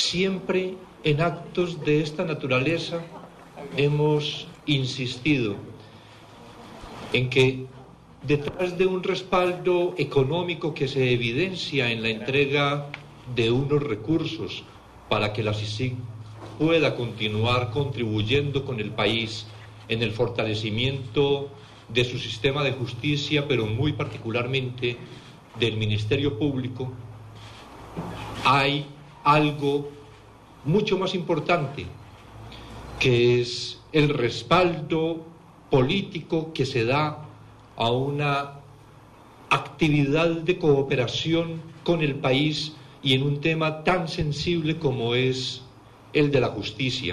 siempre en actos de esta naturaleza hemos insistido en que detrás de un respaldo económico que se evidencia en la entrega de unos recursos para que la CICIG pueda continuar contribuyendo con el país en el fortalecimiento de su sistema de justicia, pero muy particularmente del Ministerio Público, hay algo mucho más importante, que es el respaldo político que se da a una actividad de cooperación con el país y en un tema tan sensible como es el de la justicia.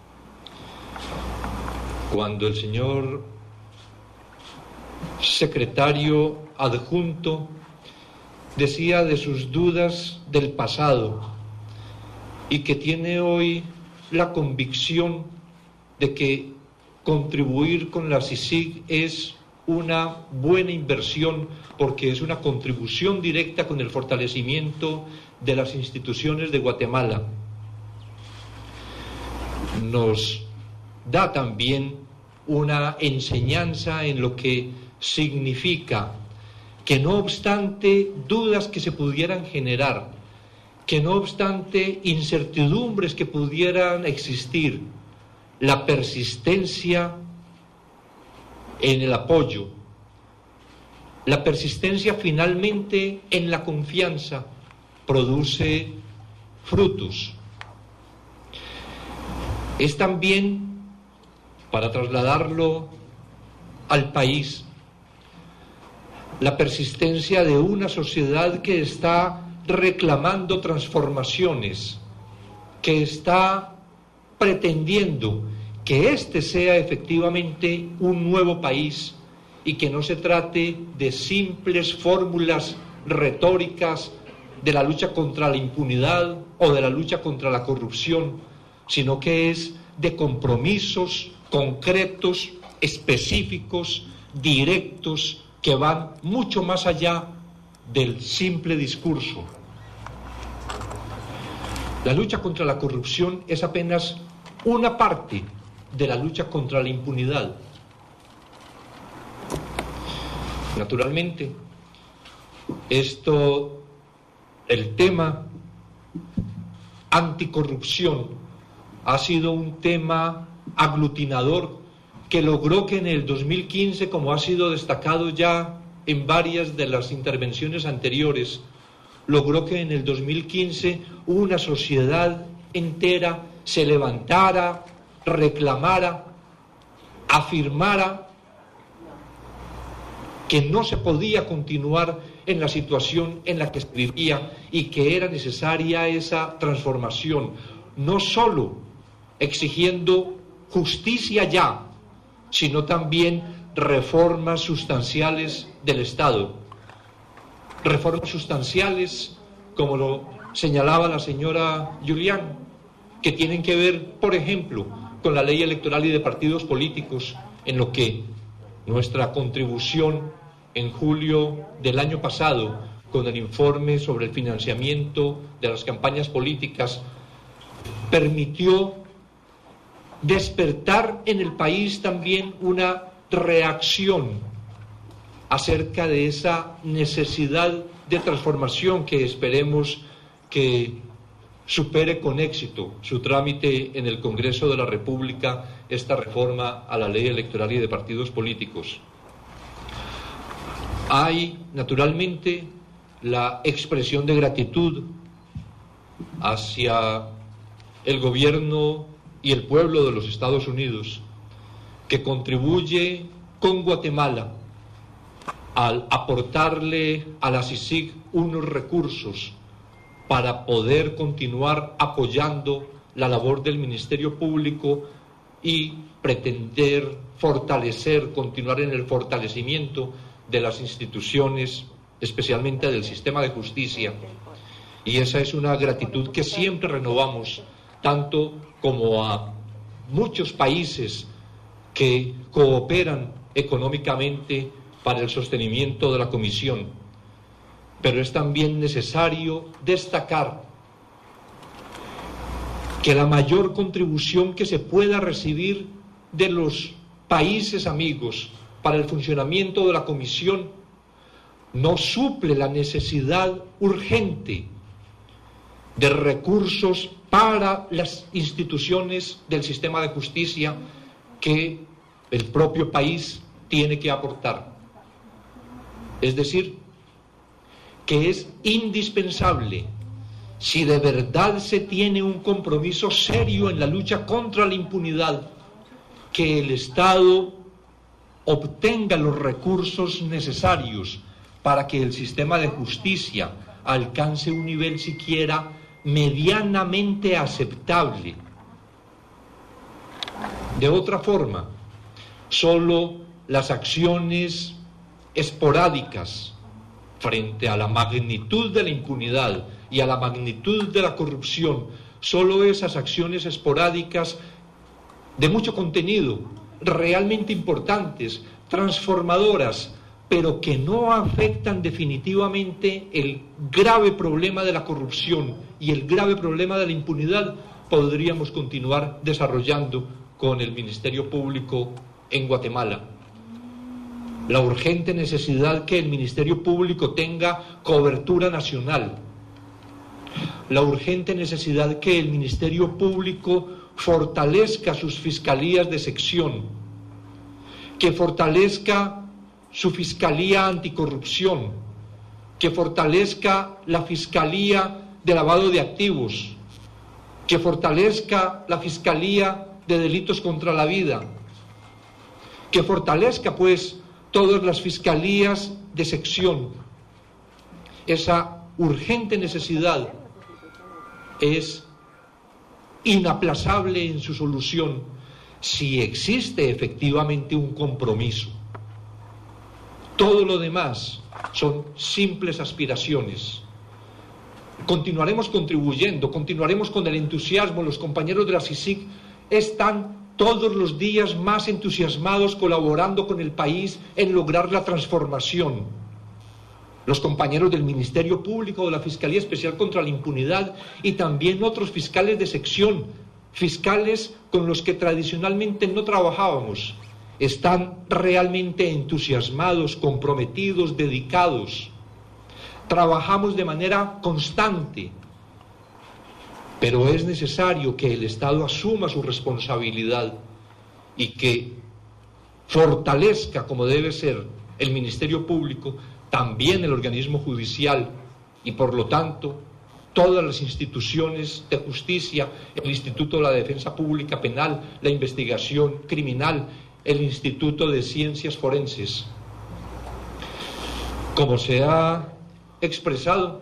Cuando el señor secretario adjunto decía de sus dudas del pasado y que tiene hoy la convicción de que contribuir con la CICIG es una buena inversión porque es una contribución directa con el fortalecimiento de las instituciones de Guatemala, nos da también una enseñanza en lo que significa que no obstante dudas que se pudieran generar, que no obstante incertidumbres que pudieran existir, la persistencia en el apoyo, la persistencia finalmente en la confianza produce frutos. Es también, para trasladarlo al país, la persistencia de una sociedad que está reclamando transformaciones, que está pretendiendo que este sea efectivamente un nuevo país y que no se trate de simples fórmulas retóricas de la lucha contra la impunidad o de la lucha contra la corrupción, sino que es de compromisos concretos, específicos, directos, que van mucho más allá del simple discurso. La lucha contra la corrupción es apenas una parte de la lucha contra la impunidad. Naturalmente, el tema anticorrupción ha sido un tema aglutinador que logró que en el 2015, como ha sido destacado ya en varias de las intervenciones anteriores, logró que en el 2015 una sociedad entera se levantara, reclamara, afirmara que no se podía continuar en la situación en la que se vivía y que era necesaria esa transformación, no solo exigiendo justicia ya, sino también reformas sustanciales del Estado. Reformas sustanciales, como lo señalaba la señora Julián, que tienen que ver, por ejemplo, con la ley electoral y de partidos políticos, en lo que nuestra contribución en julio del año pasado, con el informe sobre el financiamiento de las campañas políticas, permitió despertar en el país también una reacción acerca de esa necesidad de transformación que esperemos que supere con éxito su trámite en el Congreso de la República, esta reforma a la ley electoral y de partidos políticos. Hay, naturalmente, la expresión de gratitud hacia el gobierno y el pueblo de los Estados Unidos, que contribuye con Guatemala al aportarle a la CICIG unos recursos para poder continuar apoyando la labor del Ministerio Público y pretender fortalecer, continuar en el fortalecimiento de las instituciones, especialmente del sistema de justicia. Y esa es una gratitud que siempre renovamos, tanto como a muchos países que cooperan económicamente para el sostenimiento de la Comisión. Pero es también necesario destacar que la mayor contribución que se pueda recibir de los países amigos para el funcionamiento de la Comisión no suple la necesidad urgente de recursos para las instituciones del sistema de justicia que el propio país tiene que aportar. Es decir, que es indispensable, si de verdad se tiene un compromiso serio en la lucha contra la impunidad, que el Estado obtenga los recursos necesarios para que el sistema de justicia alcance un nivel siquiera medianamente aceptable. De otra forma, solo las acciones esporádicas frente a la magnitud de la impunidad y a la magnitud de la corrupción, solo esas acciones esporádicas de mucho contenido, realmente importantes, transformadoras, pero que no afectan definitivamente el grave problema de la corrupción y el grave problema de la impunidad, podríamos continuar desarrollando con el Ministerio Público en Guatemala. La urgente necesidad que el Ministerio Público tenga cobertura nacional, la urgente necesidad que el Ministerio Público fortalezca sus fiscalías de sección, que fortalezca su Fiscalía Anticorrupción, que fortalezca la Fiscalía de Lavado de Activos, que fortalezca la Fiscalía de Delitos contra la Vida, que fortalezca pues todas las fiscalías de sección. Esa urgente necesidad es inaplazable en su solución si existe efectivamente un compromiso. Todo lo demás son simples aspiraciones. Continuaremos contribuyendo, continuaremos con el entusiasmo. Los compañeros de la CICIG están todos los días más entusiasmados colaborando con el país en lograr la transformación. Los compañeros del Ministerio Público, de la Fiscalía Especial contra la Impunidad y también otros fiscales de sección, fiscales con los que tradicionalmente no trabajábamos, están realmente entusiasmados, comprometidos, dedicados. Trabajamos de manera constante, pero es necesario que el Estado asuma su responsabilidad y que fortalezca, como debe ser, el Ministerio Público, también el organismo judicial y, por lo tanto, todas las instituciones de justicia, el Instituto de la Defensa Pública Penal, la investigación criminal, el Instituto de Ciencias Forenses. Como se ha expresado,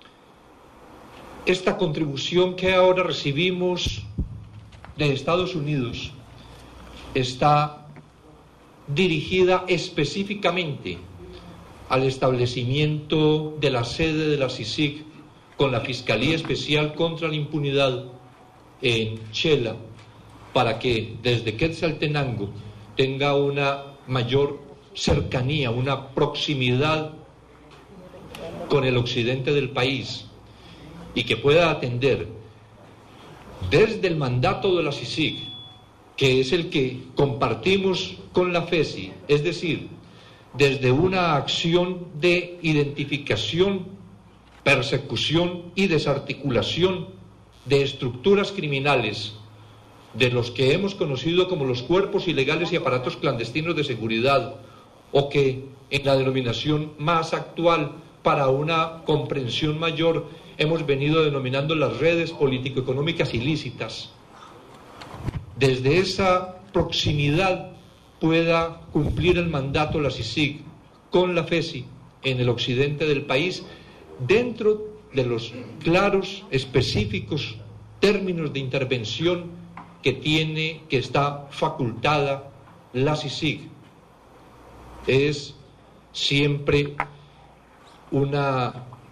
esta contribución que ahora recibimos de Estados Unidos está dirigida específicamente al establecimiento de la sede de la CICIG con la Fiscalía Especial contra la Impunidad en Chela, para que desde Quetzaltenango tenga una mayor cercanía, una proximidad con el occidente del país y que pueda atender desde el mandato de la CICIG, que es el que compartimos con la FESI, es decir, desde una acción de identificación, persecución y desarticulación de estructuras criminales, de los que hemos conocido como los cuerpos ilegales y aparatos clandestinos de seguridad, o que en la denominación más actual, para una comprensión mayor, hemos venido denominando las redes político-económicas ilícitas. Desde esa proximidad pueda cumplir el mandato la CICIG con la FESI en el occidente del país, dentro de los claros, específicos términos de intervención que está facultada la CICIG. Es siempre una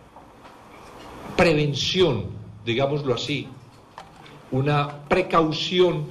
prevención, digámoslo así, una precaución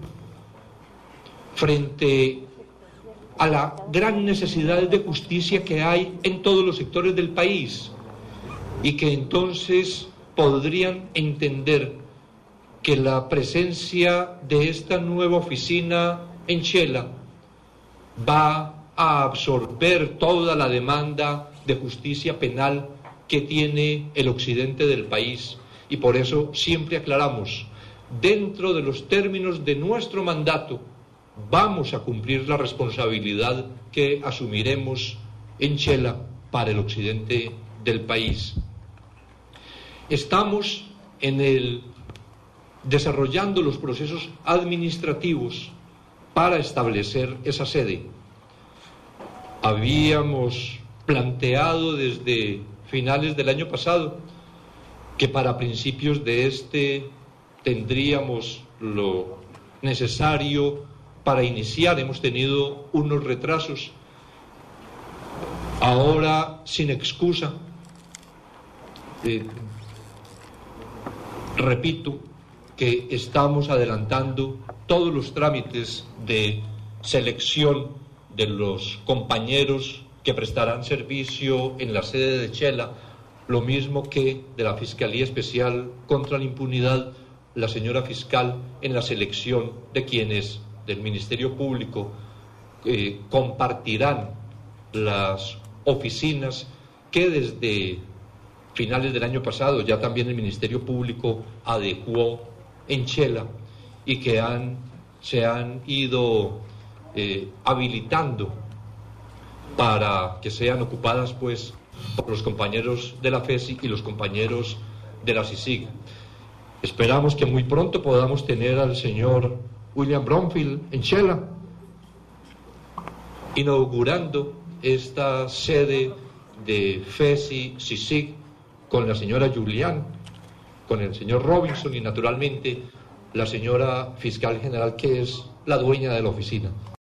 frente a la gran necesidad de justicia que hay en todos los sectores del país y que entonces podrían entender que la presencia de esta nueva oficina en Chela va a absorber toda la demanda de justicia penal que tiene el occidente del país, y por eso siempre aclaramos, dentro de los términos de nuestro mandato, vamos a cumplir la responsabilidad que asumiremos en Chela para el occidente del país. Estamos desarrollando los procesos administrativos para establecer esa sede. Habíamos planteado desde finales del año pasado que para principios de tendríamos lo necesario para iniciar. Hemos tenido unos retrasos, ahora sin excusa. Repito que estamos adelantando todos los trámites de selección de los compañeros que prestarán servicio en la sede de Chela, lo mismo que de la Fiscalía Especial contra la Impunidad, la señora fiscal en la selección de quienes del Ministerio Público compartirán las oficinas que desde finales del año pasado ya también el Ministerio Público adecuó en Chela y que se han ido habilitando para que sean ocupadas pues por los compañeros de la FESI y los compañeros de la CICIG. Esperamos que muy pronto podamos tener al señor William Bromfield en Chela, inaugurando esta sede de FESI, CICIG, con la señora Julián, con el señor Robinson y naturalmente la señora fiscal general, que es la dueña de la oficina.